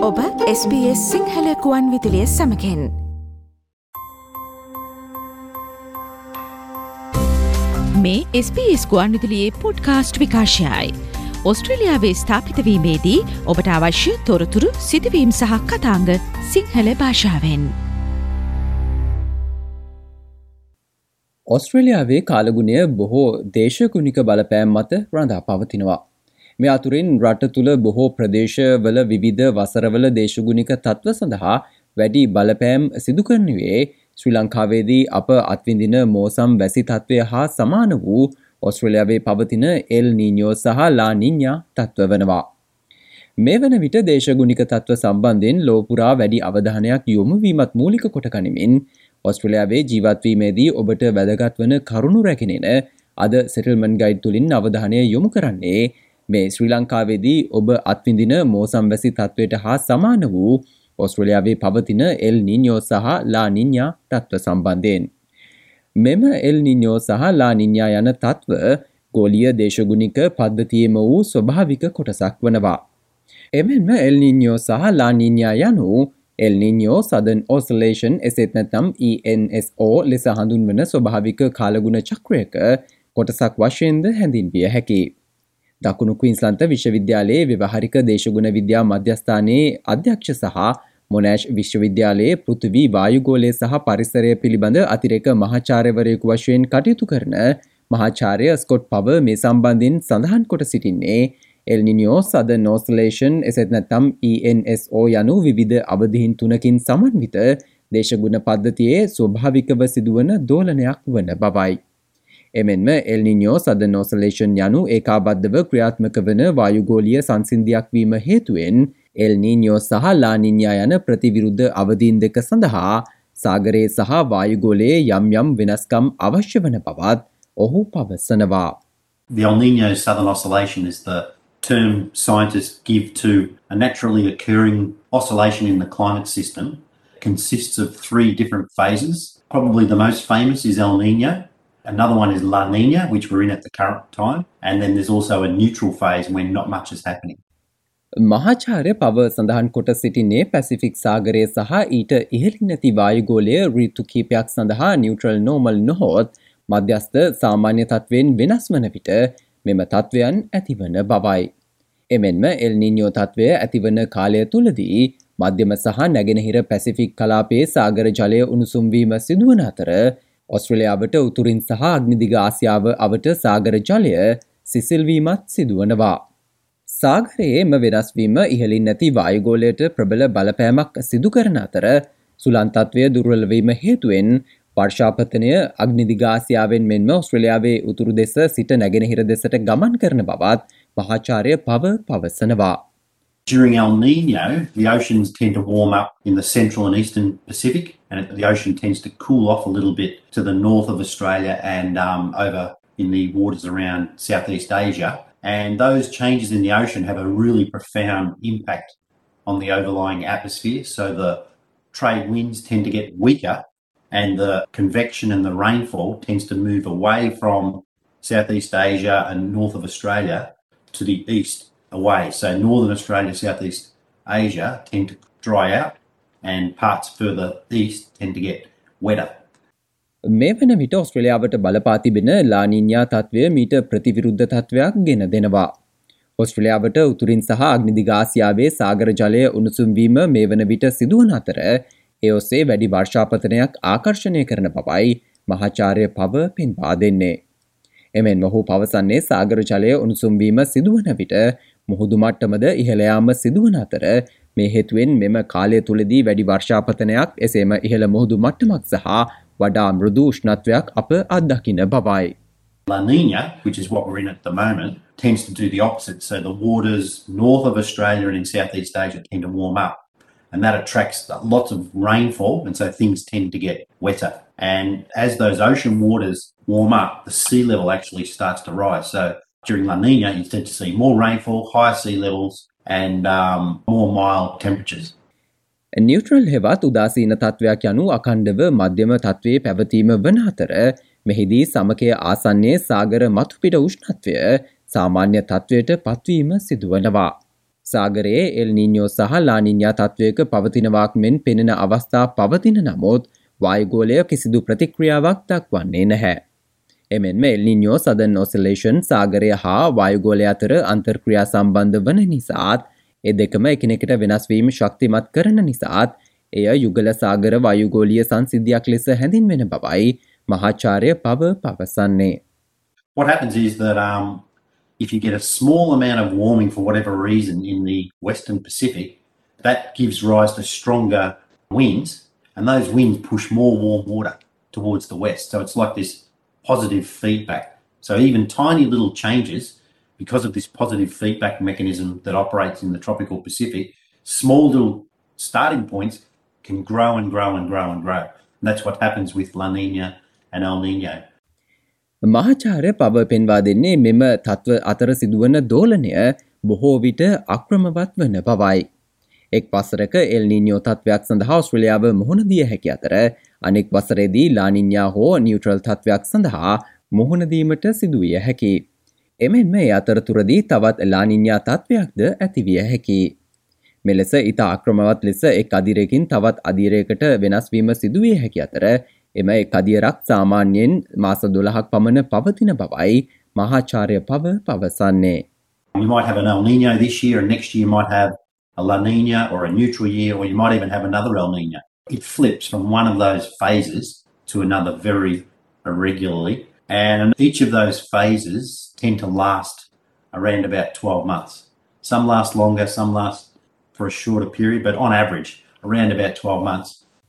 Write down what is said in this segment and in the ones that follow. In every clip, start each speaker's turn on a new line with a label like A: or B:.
A: ඔබ SBS සිංහල කුවන් විදුලිය සමකෙන් මේ SBS කුවන් විදුලියේ පොඩ්කාස්ට් විකාශයයි. ඔස්ට්‍රේලියාවේ ස්ථාපිතවීමේදී ඔබට අවශ්‍ය තොරතුරු සිදුවීම් සහ කතාංග සිංහල භාෂාවෙන්.
B: ඔස්ට්‍රේලියාවේ කාලගුණය බොහෝ දේශගුණික බලපෑම් මත රඳා පවතිනවා. මේ අතුරින් රට තුළ බොහෝ ප්‍රදේශවල විවිධ වසරවල දේශගුණික තත්ත්ව සඳහා වැඩි බලපෑම් සිදු කරනුවේ ශ්‍රී ලංකාවේදී අප අත්විඳින මෝසම් වැසි තත්ත්වය හා සමාන වූ ඔස්ට්‍රේලියාවේ පවතින එල් නීනියෝ සහ ලා නීඤා තත්ත්ව වනවා. මේ වන විට දේශගුණික තත්ත්ව සම්බන්ධයෙන් ලෝපුරා වැඩි අවධානයක් යොමු වීමත් මූලික කොට ගනිමින් ඔස්ට්‍රේලියාවේ ජීවත්වීමේදී ඔබට වැදගත් වන කරුණු රැගෙනෙන අද සෙටල්මන්ට් ගයිඩ් තුලින් අවධානය යොමු කරන්නේ මේ ශ්‍රී ලංකාවේදී ඔබ අත්විඳින මෝසම් වැසි තත්ත්වයට හා සමාන වූ ඔස්ට්‍රේලියාවේ පවතින එල් නීනියෝ සහ ලා නීඤා තත්ත්ව සම්බන්ධයෙන්. මෙම එල් නීනියෝ සහ ලා නීඤා යන තත්ත්ව ගෝලීය දේශගුණික පද්ධතියේම වූ ස්වභාවික කොටසක් වනවා. එමෙන්ම එල් නීනියෝ සහ ලා නීඤා යනු එල් නීනියෝ සදර්න් ඔසිලේෂන් එසේත් නැත්නම් ENSO ලෙස හඳුන්වන ස්වභාවික කාලගුණ චක්‍රයක කොටසක් වශයෙන්ද හැඳින්විය හැකියි. දකුණු ක්වීන්ස්ලන්ත විශ්වවිද්‍යාලයේ ව්‍යවහාරික දේශගුණ විද්‍යා මධ්‍යස්ථානයේ අධ්‍යක්ෂ සහ මොනෑෂ් විශ්වවිද්‍යාලයේ පෘථිවි වායුගෝලය සහ පරිසරය පිළිබඳ අතිරේක මහාචාර්යවරයෙකු වශයෙන් කටයුතු කරන මහාචාර්ය ස්කොට් පව මේ සම්බන්ධයෙන් සඳහන් කොට සිටින්නේ එල් නීනියෝ සදර්න් ඔසිලේෂන් එසේත් නැත්නම් ENSO යනු විවිධ අවධීන් තුනකින් සමන්විත දේශගුණ පද්ධතියේ ස්වභාවිකව සිදුවන දෝලනයක් වන බවයි. එමෙන්ම එල් නීනියෝ සදර්න් ඔසිලේෂන් යනු ඒකාබද්ධව ක්‍රියාත්මක වන වායුගෝලීය සංසිද්ධියක් වීම හේතුවෙන් එල් නීනියෝ සහ ලා නීඤා යන ප්‍රතිවිරුද්ධ අවධීන් දෙක සඳහා සාගරයේ සහ වායුගෝලයේ යම් යම් වෙනස්කම් අවශ්‍ය වන බවත් ඔහු පවසනවා.
C: The El Niño Southern Oscillation is the term scientists give to a naturally occurring oscillation in the climate system. It consists of 3 different phases. Probably the most famous is El Niño. Another one is La Nina, which we're in at the current time. And then there's also a neutral phase when not much is happening.
B: මහාචාර්ය පව සඳහන් කොට සිටින්නේ Pacific සාගරය සහ ඊට ඉහළින් නැති වායුගෝලය ඍතු කිහිපයක් සඳහා නියුට්‍රල් නෝමල් නොහොත් මධ්‍යස්ථ සාමාන්‍ය තත්වයෙන් වෙනස් වන විට මෙම තත්වයන් ඇතිවන බවයි. එමෙන්ම එල් නීනියෝ තත්වය ඇතිවන කාලය තුලදී මධ්‍යම සහ නැගෙනහිර පැසිෆික් කලාපයේ සාගර ජලය උණුසුම් වීම සිදුවන අතර ඔස්ට්‍රේලියාවට උතුරින් සහ අග්නිදිග ආසියාව අවට සාගර ජලය සිසිල් වීමත් සිදුවනවා. සාගරයේම වෙනස් වීම ඉහළින් නැති වායුගෝලයට ප්‍රබල බලපෑමක් සිදු කරන අතර සුළං තත්වය දුර්වල වීම හේතුවෙන් වර්ෂාපතනය අග්නිදිග ආසියාවෙන් මෙන්ම ඔස්ට්‍රේලියාවේ උතුරු දෙස සිට නැගෙනහිර දෙසට ගමන් කරන බවත් මහාචාර්ය පව පවසනවා.
C: During El Nino, the oceans tend to warm up in the central and eastern Pacific, and the ocean tends to cool off a little bit to the north of Australia and over in the waters around Southeast Asia. And those changes in the ocean have a really profound impact on the overlying atmosphere. So the trade winds tend to get weaker, and the convection and the rainfall tends to move away from Southeast Asia and north of Australia to the east. Away. So northern Australia, Southeast Asia tend to dry out and parts further east tend to get wetter.
B: මේ වන විට ඔස්ට්‍රේලියාවට බලපා තිබෙන ලා නීඤා තත්වය මීට ප්‍රතිවිරුද්ධ තත්වයක් ගෙන දෙනවා. ඔස්ට්‍රේලියාවට උතුරින් සහ අග්නිදිග ආසියාවේ සාගර ජලය උණුසුම් වීම මේ වන විට සිදුවන අතර ඒ ඔස්සේ වැඩි වර්ෂාපතනයක් ආකර්ෂණය කරන බවයි මහාචාර්ය පව පෙන්වා දෙන්නේ. එමෙන්ම ඔහු පවසන්නේ සාගර ජලය උණුසුම් වීම සිදුවන විට මුහුදු මට්ටමද ඉහළ යාම සිදුවන අතර මේ හේතුවෙන් මෙම කාලය තුලදී වැඩි වර්ෂාපතනයක් එසේම ඉහළ මුහුදු මට්ටමක් සහ වඩා මෘදු උෂ්ණත්වයක් අප අත්දකින බවයි.
C: La Nina, which is what we're in at the moment, tends to do the opposite. So the waters north of Australia and in Southeast Asia tend to warm up, and that attracts lots of rainfall, and so things tend to get wetter. And as those ocean waters warm up, the sea level actually starts to rise. So during La Nina, you tend to see more rainfall, higher sea levels, and more mild temperatures.
B: Neutral හෙවත් උදාසීන තත්වයක් යනු අඛණ්ඩව මධ්‍යම තත්වයේ පැවතීම වන අතර මෙහිදී සමකය ආසන්නයේ සාගර මතුපිට උෂ්ණත්වය සාමාන්‍ය තත්වයට පත්වීම සිදුවනවා. සාගරයේ එල් නීඤෝ සහ ලා නීඤා තත්වයක පවතිනවාක් මෙන් පෙනෙන අවස්ථා පවතින නමුත් වායුගෝලය කිසිදු ප්‍රතික්‍රියාවක් දක්වන්නේ නැහැ. එමෙන්ම එල් නීඤෝ සදර්න් ඔසිලේෂන් සාගරය හා වායුගෝලය අතර අන්තර්ක්‍රියා සම්බන්ධ වන නිසාත් ඒ දෙකම එකිනෙකට වෙනස් වීම ශක්තිමත් කරන නිසාත් එය යුගල සාගර වායුගෝලීය සංසිද්ධියක් ලෙස හැඳින්වෙන බවයි මහාචාර්ය පව පවසන්නේ.
C: What happens is that if you get a small amount of warming for whatever reason in the Western Pacific, that gives rise to stronger winds, and those winds push more warm water towards the west. So it's like this positive feedback. So even tiny little changes, because of this positive feedback mechanism that operates in the tropical Pacific, small little starting points can grow and grow and grow and grow. And that's what happens with La Nina and El Nino.
B: මහාචාර්ය පව පෙන්වා දෙන්නේ මෙම තත්ත්ව අතර සිදුවන දෝලනය බොහෝ විට අක්‍රමවත් වන බවයි. එක් වසරක එල් නීඤෝ තත්ත්වයක් සඳහා ඔස්ට්‍රේලියාව මුහුණ දිය හැකි අතර අනෙක් වසරේදී ලා නීඤා හෝ නියුට්‍රල් තත්ත්වයක් සඳහා මුහුණ දීමට සිදුවිය හැකි. එමෙන්ම ඒ අතරතුරදී තවත් ලා නීඤා තත්ත්වයක්ද ඇතිවිය හැකි. මෙලෙස ඉතා අක්‍රමවත් ලෙස එක් අදිරයකින් තවත් අදිරයකට වෙනස් වීම සිදුවිය හැකි අතර එම එක් අදියරක් සාමාන්‍යයෙන් මාස 12ක් පමණ පවතින බවයි මහාචාර්ය පව පවසන්නේ.
C: You might have an El Nino this year, and next year you might have a La Nina or a neutral year, or you might even have another El Nino. It flips from one of those phases to another very irregularly, and each of those phases tend to last around about 12 months. Some last longer, some last for a shorter period, but on average around about 12 months.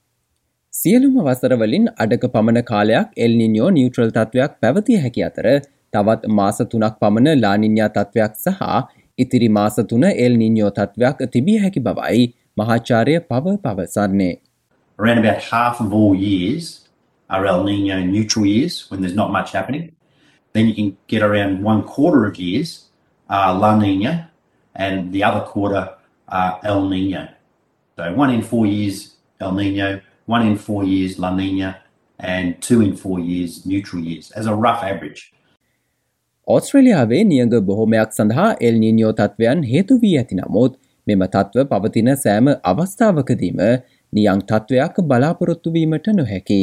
B: සියලුම වසරවලින් අඩක පමණ කාලයක් L නීඤෝ neutral තත්ත්වයක් පැවතිය හැකි අතර තවත් මාස 3ක් පමණ ලා නීඤා තත්ත්වයක් සහ ඉතිරි මාස 3 එල් නීඤෝ තත්ත්වයක් තිබිය හැකි බවයි මහාචාර්ය පව පවසන්නේ.
C: Around about half of all years are El Nino neutral years when there's not much happening. Then you can get around 1/4 of years La Nina, and the other quarter El Nino. So 1 in 4 years El Nino, 1 in 4 years La Nina, and 2 in 4 years neutral years as a rough average.
B: ඔස්ට්‍රේලියාවේ නියඟ බොහොමයක් සඳහා L නීඤෝ තත්ත්වයන් හේතු වී ඇති නමුත් මෙම තත්ත්ව පවතින සෑම අවස්ථාවකදීම නියං තත්ත්වයක් බලාපොරොත්තු වීමට නොහැකි.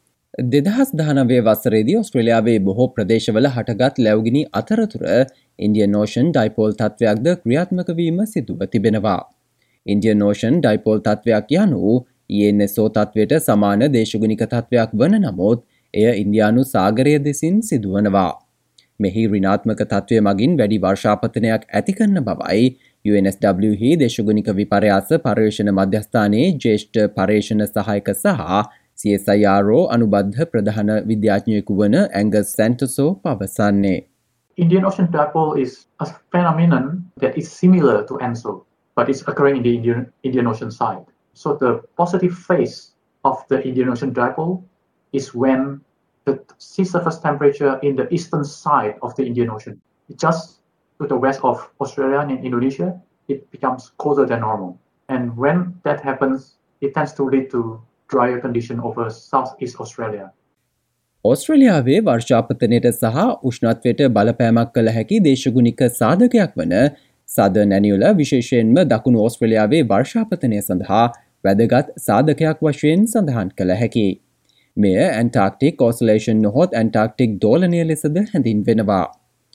B: 2019 වසරේදී ඔස්ට්‍රේලියාවේ බොහෝ ප්‍රදේශවල හටගත් ලැබුගිනි අතරතුර ඉන්දියන් ඕෂන් ඩයිපෝල් තත්ත්වයක්ද ක්‍රියාත්මක වීම සිදුව තිබෙනවා. ඉන්දියන් ඕෂන් ඩයිපෝල් තත්ත්වයක් යනු ENSO තත්ත්වයට සමාන දේශගුණික තත්ත්වයක් වන නමුත් එය ඉන්දියානු සාගරය දෙසින් සිදුවනවා. මෙහි ඍණාත්මක තත්ත්වය මගින් වැඩි වර්ෂාපතනයක් ඇති කරන බවයි UNSW දේශගුණික විපර්යාස පර්යේෂණ මධ්‍යස්ථානයේ ජ්‍යෙෂ්ඨ පර්යේෂණ සහායක සහ CSIRO අනුබද්ධ ප්‍රධාන විද්‍යාඥයෙකු වන ඇංගස් සැන්ටසෝ පවසන්නේ.
D: Indian Ocean Dipole is a phenomenon that is similar to ENSO, but it's occurring in the Indian Ocean side. So the positive phase of the Indian Ocean Dipole is when the sea surface temperature in the eastern side of the Indian Ocean, just to the west of Australia and Indonesia, it becomes colder than normal. And when that happens, it tends to lead to drier condition over Southeast Australia.
B: ඔස්ට්‍රේලියාවේ වර්ෂාපතනයට සහ උෂ්ණත්වයට බලපෑමක් කළ හැකි දේශගුණික සාධකයක් වන සදර්න් ඇනියුල විශේෂයෙන්ම දකුණු ඔස්ට්‍රේලියාවේ වර්ෂාපතනය සඳහා වැදගත් සාධකයක් වශයෙන් සඳහන් කළ හැකි. මෙය ඇන්ටාර්ක්ටික් ඔසිලේෂන් නොහොත් ඇන්ටාර්ක්ටික් දෝලනය ලෙසද හැඳින්වෙනවා.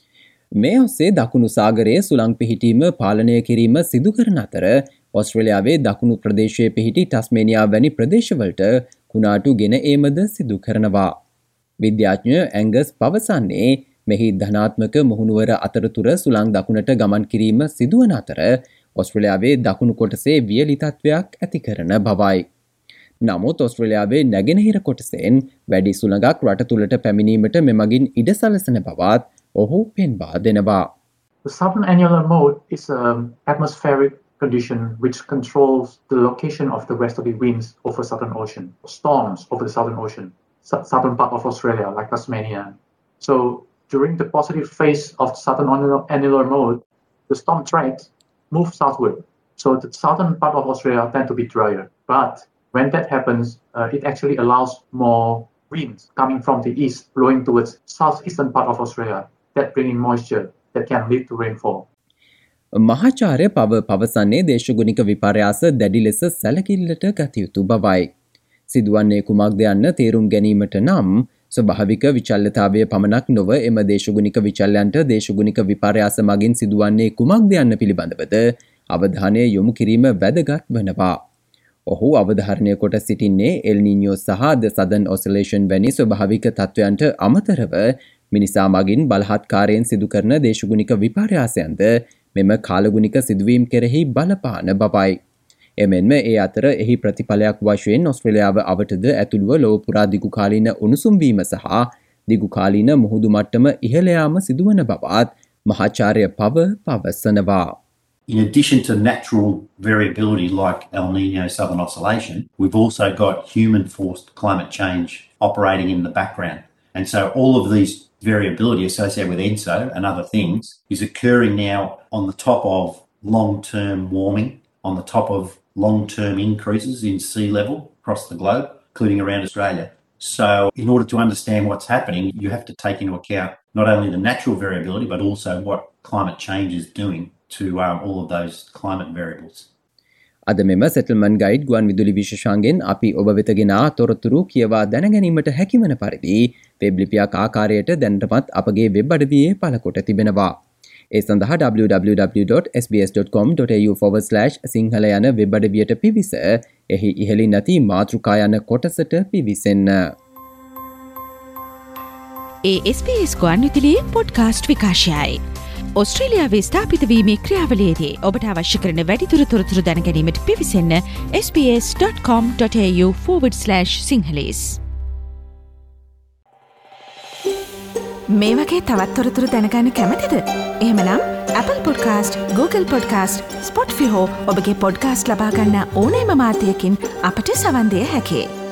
B: මේ ඔස්සේ දකුණු සාගරයේ සුළං පිහිටීම පාලනය කිරීම සිදු කරන අතර ඔස්ට්‍රේලියාවේ දකුණු ප්‍රදේශයේ පිහිටි ටස්මේනියා වැනි ප්‍රදේශවලට කුණාටු ගෙන ඒමද සිදු කරනවා. විද්‍යාඥ ඇංගස් පවසන්නේ මෙහි ධනාත්මක මුහුණුවර අතරතුර සුළං දකුණට ගමන් කිරීම සිදුවන අතර ඔස්ට්‍රේලියාවේ දකුණු කොටසේ වියලි තත්ත්වයක් ඇති කරන බවයි. නමුත් ඔස්ට්‍රේලියාවේ නැගෙනහිර කොටසෙන් වැඩි සුළඟක් රට තුළට පැමිණීමට මෙමගින් ඉඩ සලසන බවත් ඔහු පෙන්වා දෙනවා.
D: The southern annular mode is an atmospheric condition which controls the location of the westerly winds over Southern Ocean, storms over the Southern Ocean, southern part of Australia like Tasmania. So during the positive phase of southern annular mode, the storm tracks move southward. So the southern part of Australia tend to be drier. But when that happens, it actually allows more winds coming from the east blowing towards southeastern part of Australia, that bringing moisture that can lead to rainfall.
B: මහාචාර්ය පව පවසන්නේ දේශගුණික විපර්යාස දැඩි ලෙස සැලකිල්ලට ගත යුතු බවයි. සිදුවන්නේ කුමක්ද යන්න තේරුම් ගැනීමට නම් ස්වභාවික විචල්්‍යතාවය පමණක් නොව එම දේශගුණික විචල්යන්ට දේශගුණික විපර්යාස මගින් සිදුවන්නේ කුමක්ද යන්න පිළිබඳවද අවධානය යොමු කිරීම වැදගත් වනවා. ඔහු අවධාරණය කොට සිටින්නේ එල් නිඤ්ඤෝ සහ ද සදර්න් ඔසිලේෂන් වැනි ස්වභාවික තත්ත්වයන්ට අමතරව මිනිසා මගින් බලහත්කාරයෙන් සිදු කරන දේශගුණික විපර්යාසයන්ද මෙම කාලගුණික සිදුවීම් කෙරෙහි බලපාන බවයි. එමෙන්ම ඒ අතර එහි ප්‍රතිඵලයක් වශයෙන් ඔස්ට්‍රේලියාව අවටද ඇතුළුව ලොව පුරා දිගුකාලීන උණුසුම්වීම සහ දිගුකාලීන මුහුදු මට්ටම ඉහළ යාම සිදුවන බවත් මහාචාර්ය පව පවසනවා.
C: In addition to natural variability like El Nino Southern Oscillation, we've also got human-forced climate change operating in the background. And so all of these variability associated with ENSO and other things is occurring now on the top of long-term warming, on the top of long-term increases in sea level across the globe, including around Australia. So in order to understand what's happening, you have to take into account not only the natural variability, but also what climate change is doing to all of those climate variables.
B: අද මෙම settlement guide ගුවන් විදුලි විශේෂාංගෙන් අපි ඔබ වෙත ගෙන තොරතුරු කියවා දැනගැනීමට හැකිවන පරිදි වෙබ් ලිපියක් ආකාරයට දැනටමත් අපගේ වෙබ් අඩවියේ පළකොට තිබෙනවා. ඒ සඳහා www.sbs.com.au/සිංහල යන වෙබ් අඩවියට පිවිස එහි ඉහළින් නැති මාතෘකා යන කොටසට පිවිසෙන්න.
A: ඒ SBS ගුවන් විදුලියේ පොඩ්කාස්ට් විකාශයයි. ඔස්ට්‍රේලියාවේ ස්ථාපිත වීමේ ක්‍රියාවලියේදී ඔබට අවශ්‍ය කරන වැඩිදුර තොරතුරු දැනගැනීමට පිවිසෙන්න sbs.com.au/sinhalese.
E: මේ වගේ තවත් තොරතුරු දැනගන්න කැමතිද? එහෙමනම් Apple Podcast, Google Podcast, Spotify හෝ ඔබගේ පොඩ්කාස්ට් ලබා ගන්න ඕනෑම මාධ්‍යයකින් අපට සවන් දෙන්න හැකියි.